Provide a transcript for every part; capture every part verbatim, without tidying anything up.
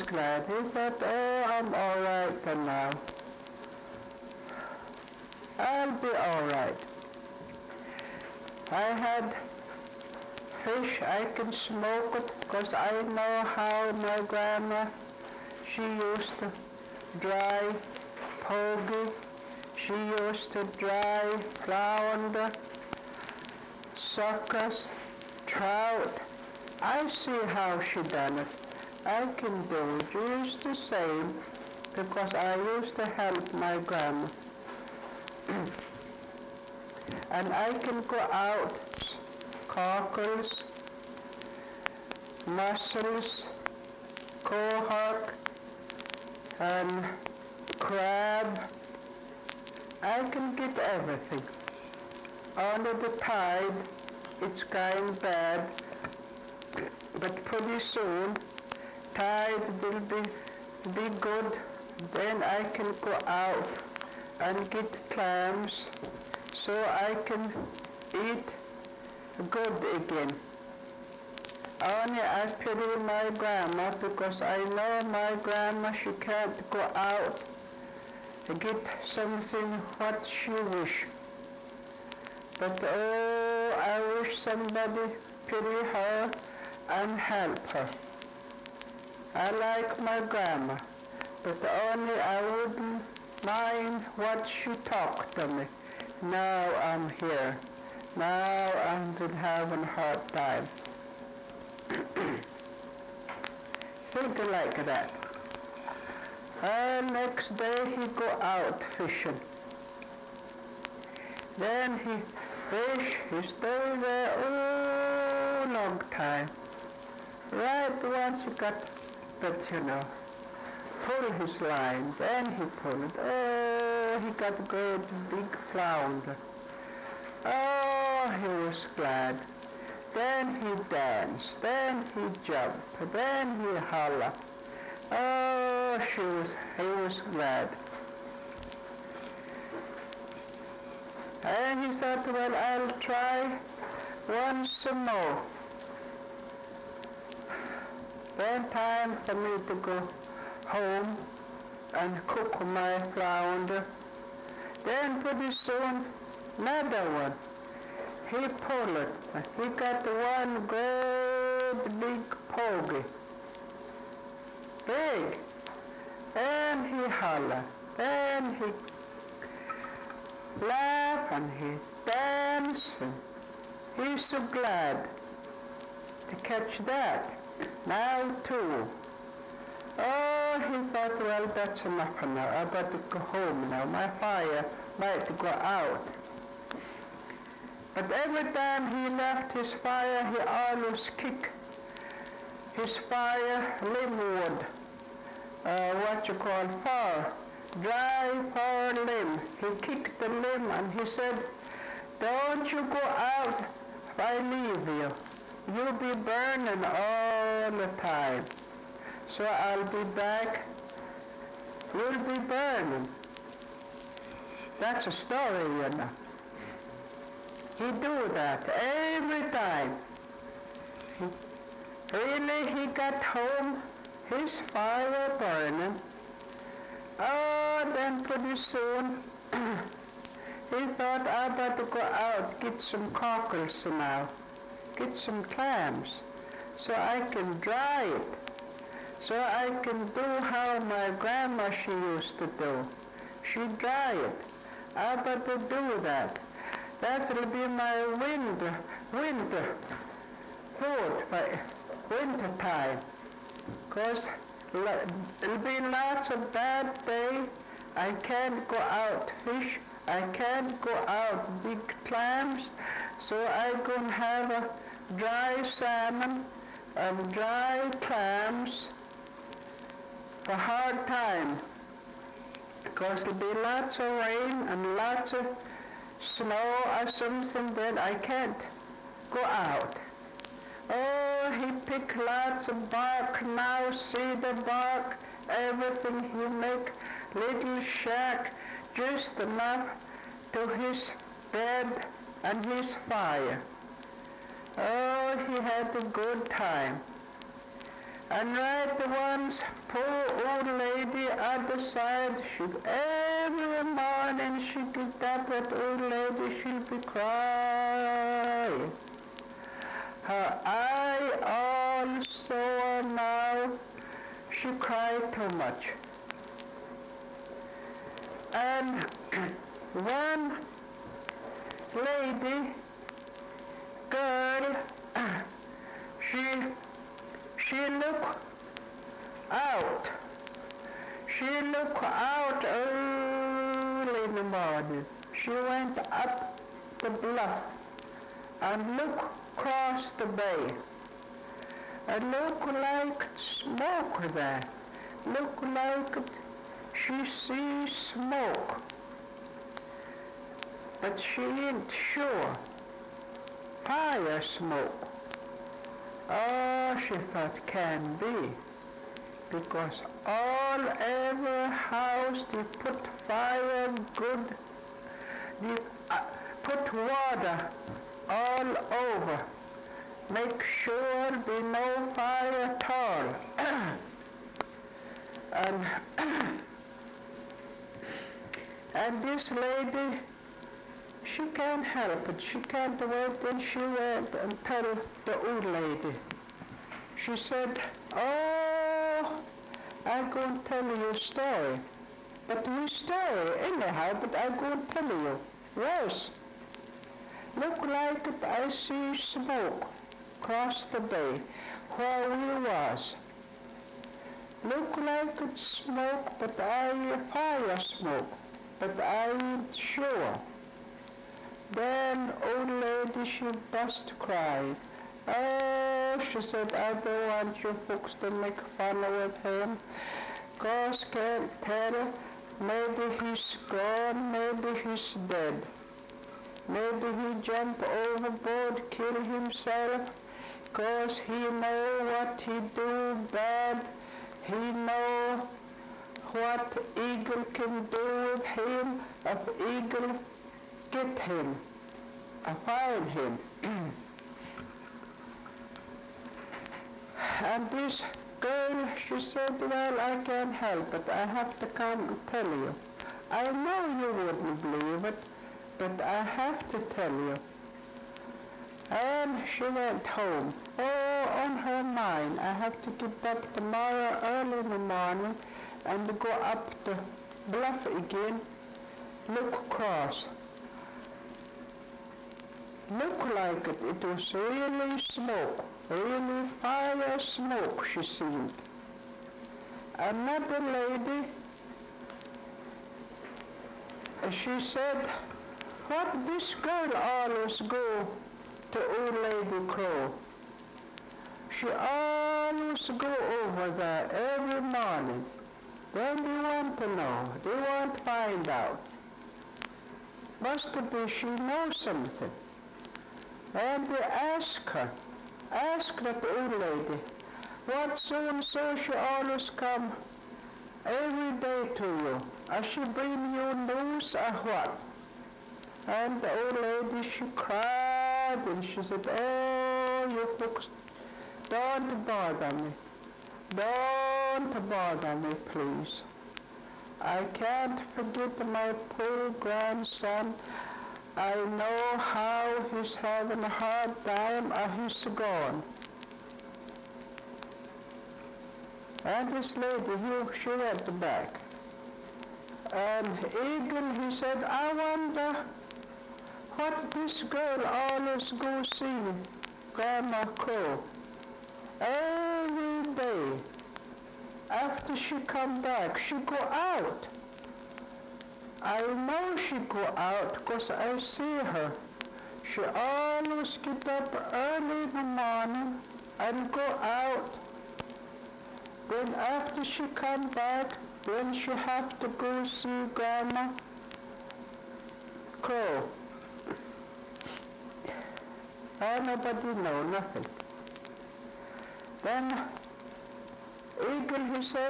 glad. He thought, oh, I'm all right for now. I'll be all right. I had fish, I can smoke it because I know how my grandma, she used to dry pogie, she used to dry flounder, suckers, trout. I see how she done it. I can do just the same because I used to help my grandma. And I can go out, cockles, mussels, cohort, and crab. I can get everything. Under the tide, it's going bad, but pretty soon, tide will be, be good. Then I can go out and get clams so I can eat good again. Only I pity my grandma because I know my grandma, she can't go out to get something what she wish. But oh, I wish somebody pity her and help her. I like my grandma, but only I wouldn't mind what she talked to me. Now I'm here. Now I'm having a hard time. Think like that. And next day he go out fishing. Then he fish, he stay there oh long time. Right once he got, but you know, pull his line, then he pull it. Oh, he got a great big flounder. Oh, he was glad. Then he danced, then he jumped, then he hollered. Oh, she was, he was glad. And he thought, well, I'll try once more. Then time for me to go home and cook my flounder. Then pretty soon, another one. He pulled it. He got one great big pogie. Big. And he hollered. And he laughed and he danced. And he's so glad to catch that. Now too. Oh, he thought, well, that's enough for now. I better go home now. My fire might go out. But every time he left his fire, he always kicked his fire limb wood, uh, what you call fir, dry fir limb. He kicked the limb and he said, don't you go out if I leave you. You'll be burning all the time. So I'll be back, you'll be burning. That's a story, you know. He do that every time. He, really, he got home, his fire burning. Oh, then pretty soon, he thought, I better go out, get some cockles now, get some clams, so I can dry it, so I can do how my grandma she used to do. She dry it. I better do that. That will be my winter, winter food for winter time. Because there'll be lots of bad days. I can't go out fish. I can't go out big clams. So I can have a dry salmon and dry clams for hard time. Because there'll be lots of rain and lots of snow or something, then I can't go out. Oh, he picked lots of bark now, cedar bark, everything. He make little shack, just enough to his bed and his fire. Oh, he had a good time. And right the ones, poor old lady at the side, she, every morning she get up, that old lady, she'll be crying. Her eye all sore now, she cried too much. And one lady, girl, she she look out. She look out early in the morning. She went up the bluff and look across the bay. And look like smoke there. Look like she sees smoke. But she ain't sure. Fire smoke. Oh, she thought can be. Because all every house they put fire good. They uh, put water all over. Make sure there no fire at all. and, and this lady, she can't help it. She can't wait, and she went and tell the old lady. She said, oh, I'm going to tell you a story. But we story anyhow, but I'm going to tell you. Yes. Look like it, I see smoke across the bay where we was. Look like it's smoke, but I fire smoke, but I ain't sure. Then old lady, she bust cried. Oh, she said, I don't want you folks to make fun with him. Cause can't tell, maybe he's gone, maybe he's dead. Maybe he jump overboard, kill himself, cause he know what he do bad. He know what eagle can do with him, if eagle get him, I find him. And this girl, she said, well, I can't help it. I have to come and tell you. I know you wouldn't believe it, but I have to tell you. And she went home. Oh, on her mind, I have to get up tomorrow early in the morning and go up the bluff again, look across. Look like it, it was really smoke, really fire smoke she seen. Another lady, she said, what this girl always go to old lady Crow? She always go over there every morning. Then they want to know, they want to find out. Must be she knows something. And they ask her, ask that old lady, what so-and-so she always come every day to you? Does she bring you news or what? And the old lady, she cried and she said, oh, you folks, don't bother me. Don't bother me, please. I can't forget my poor grandson. I know how he's having a hard time or he's gone. And this lady, he, she went back. And Eagle, he said, I wonder what this girl always go see Grandma Crow. Every day, after she come back, she go out. I know she go out because I see her. She always get up early in the morning and go out. Then after she come back, then she have to go see Grandma Crow. And nobody know nothing. Then Eagle, he said,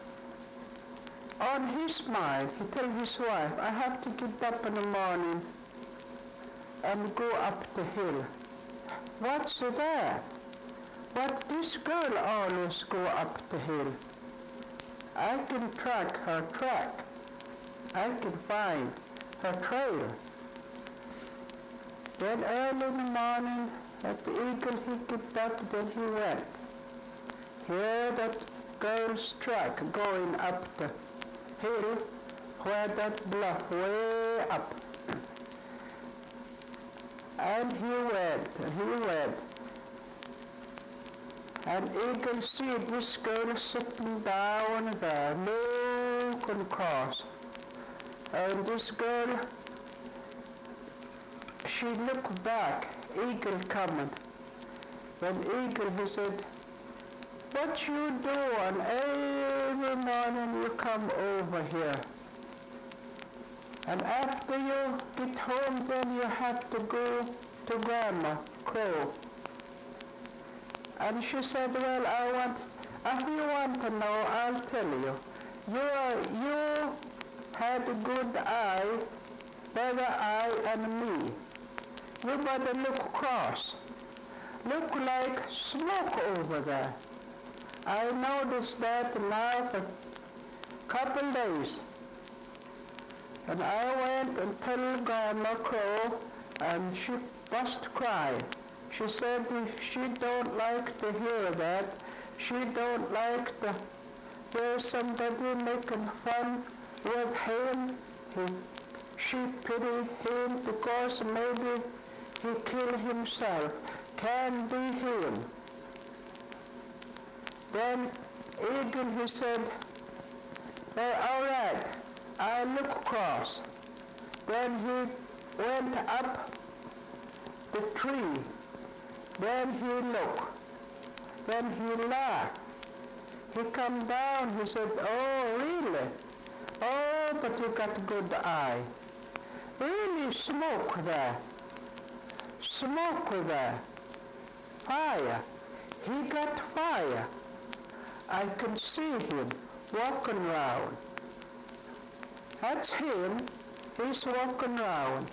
on his mind, he tell his wife, I have to get up in the morning and go up the hill. What's that? But this girl always go up the hill. I can track her track. I can find her trail. Then early in the morning, at the eagle he get up, then he went. Hear that girl's track going up the hill where that bluff way up. And he went, and he went. And eagle see this girl sitting down there, looking across. And this girl, she looked back, eagle coming. Then eagle, he said, what you doing? Every morning you come over here. And after you get home, then you have to go to Grandma Crow. And she said, well, I want, if you want to know, I'll tell you. You, are, you had a good eye, better eye than me. You better look cross. Look like smoke over there. I noticed that now for a couple days. And I went and told Grandma Crow, and she bust crying. She said she don't like to hear that. She don't like to hear somebody making fun with him. He, she pity him because maybe he killed himself. Can be him. Then eagle, he said, well, all right, I look across. Then he went up the tree. Then he looked. Then he laughed. He come down, he said, oh, really? Oh, but you got a good eye. Really smoke there. Smoke there. Fire. He got fire. I can see him walking around. That's him. He's walking around.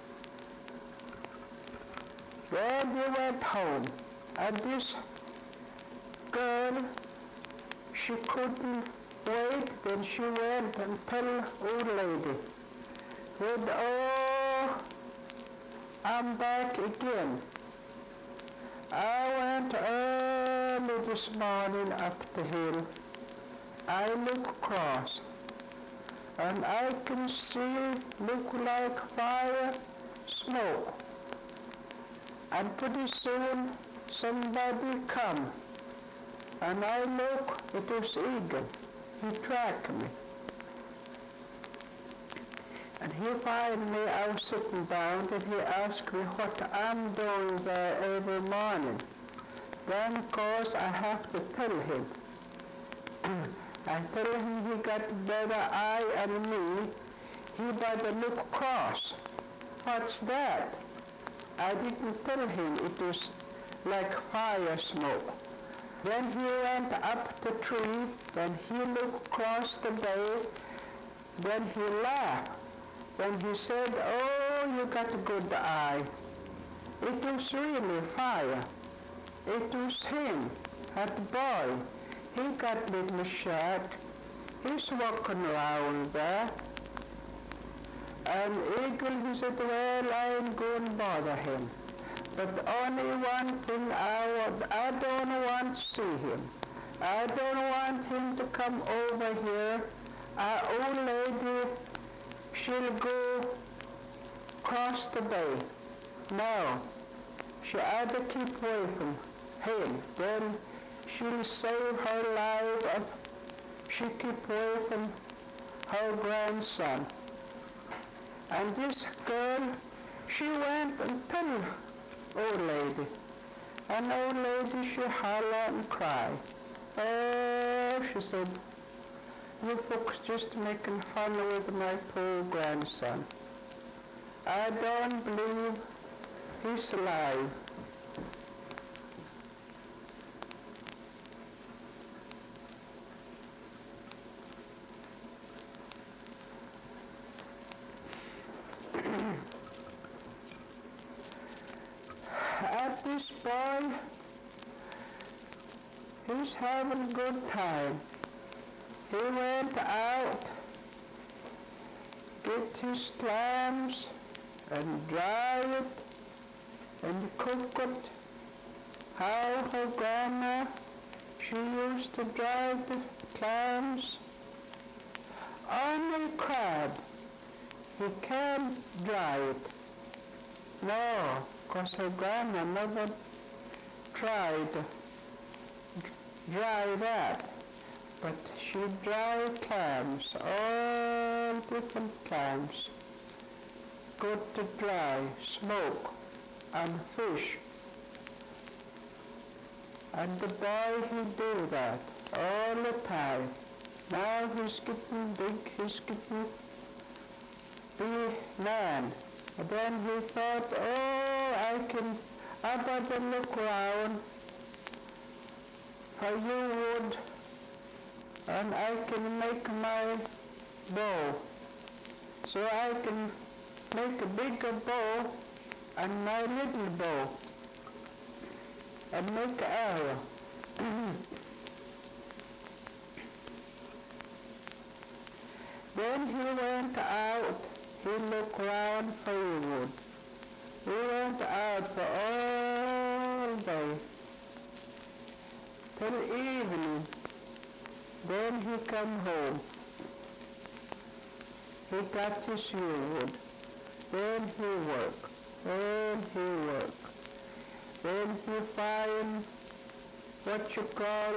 Then he went home, and this girl, she couldn't wait. Then she went and told old lady, said, oh, I'm back again. I went early this morning up the hill. I look across, and I can see look like fire, smoke. And pretty soon somebody come, and I look, it was eagle. He tracked me. And he find me, I was sitting down, and he asked me what I'm doing there every morning. Then, of course, I have to tell him. I tell him he got a better eye than me. He better look cross. What's that? I didn't tell him it was like fire smoke. Then he went up the tree, then he looked across the bay, then he laughed. Then he said, oh, you got a good eye. It was really fire. It was him, that boy. He got little shot. He's walking around there. And eagle, he said, well, I ain't going to bother him. But only one thing, I, would, I don't want to see him. I don't want him to come over here. Our old lady, she'll go across the bay. No, she ought to keep away from him. Then she'll save her life if she keep away from her grandson. And this girl, she went and told old lady. And old lady, she holler and cry. Oh, she said, you folks just making fun with my poor grandson. I don't believe he's alive. At this boy, He's having a good time. He went out, get his clams, and dry it, and cook it. How her grandma, she used to dry the clams. Only crab, he can't dry it. No, because her grandma never tried to dry that. But she dried clams, all different clams. Good to dry, smoke, and fish. And the boy, he do that all the time. Now he's getting big, he's getting big man. And then he thought, oh, I can, I better look around for you wood, and I can make my bow. So I can make a bigger bow and my little bow, and make an arrow. Then he went out, he looked around for wood. He went out for all day, till evening. Then he come home. He got his wood. Then he work. Then he work. Then he find what you call,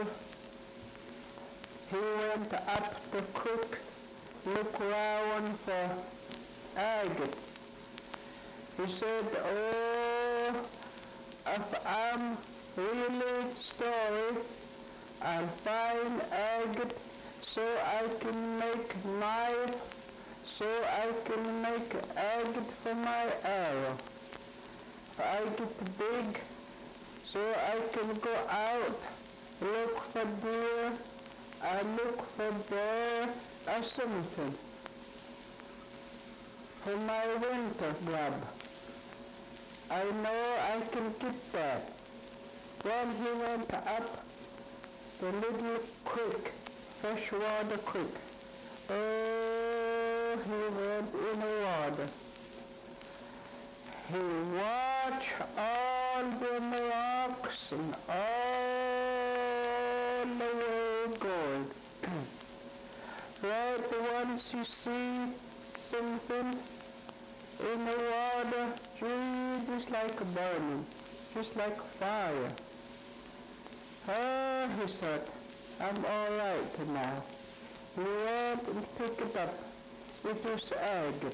he went up the creek, look around for agate. He said, oh, if I'm really story, I'll find agate so I can make knife, so I can make agate for my arrow. If I get big, so I can go out, look for deer, I look for bear or something for my winter grub. I know I can get that. Then he went up the little creek, freshwater creek. Oh, he went in the water. He watched all the rocks and all the way going. Right once you see something in the water, gee, just like a burning, just like fire. Oh, he said, I'm all right now. He went and picked it up with his agate.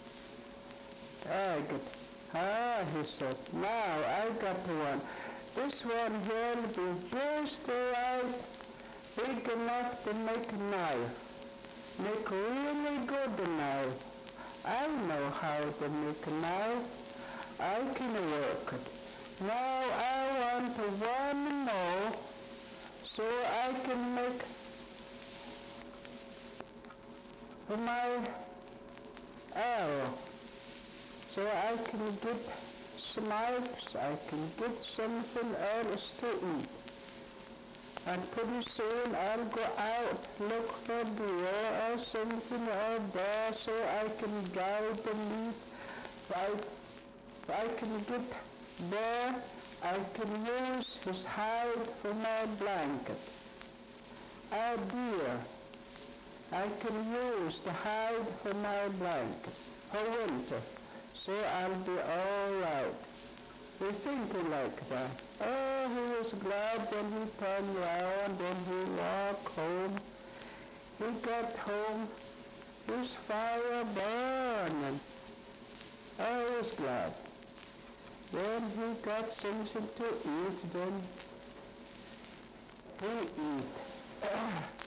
Agate. Ah, he said, now I got one. This one here will be just right, big enough to make a knife. Make a really good knife. I know how to make a knife. I can work it. Now I want one more so I can make my arrow. So I can get snipes, I can get something else to eat. And pretty soon I'll go out, look for deer or something or bear so I can guide the meat. If I, if I can get bear, I can use his hide for my blanket. Or deer, I can use the hide for my blanket for winter. So I'll be all right. We're thinking like that. Oh, he was glad when he turned round and he walked home. He got home, his fire burning. Oh, he was glad. Then he got something to eat, then he eat.